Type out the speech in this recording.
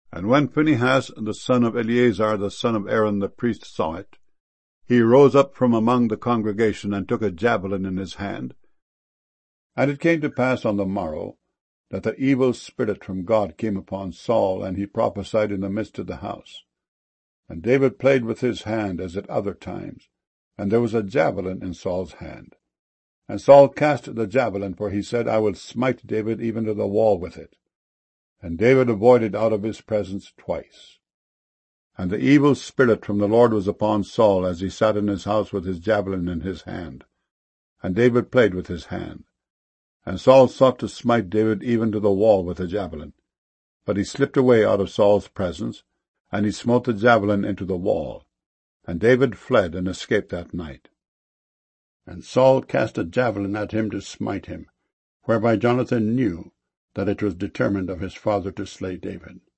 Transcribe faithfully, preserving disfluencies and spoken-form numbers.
And when Phinehas, the son of Eleazar, the son of Aaron the priest, saw it, he rose up from among the congregation, and took a javelin in his hand. And it came to pass on the morrow, that the evil spirit from God came upon Saul, and he prophesied in the midst of the house. And David played with his hand as at other times, and there was a javelin in Saul's hand. And Saul cast the javelin, for he said, I will smite David even to the wall with it. And David avoided out of his presence twice. And the evil spirit from the Lord was upon Saul, as he sat in his house with his javelin in his hand. And David played with his hand. And Saul sought to smite David even to the wall with the javelin. But he slipped away out of Saul's presence, and he smote the javelin into the wall. And David fled and escaped that night. And Saul cast a javelin at him to smite him, whereby Jonathan knew that it was determined of his father to slay David.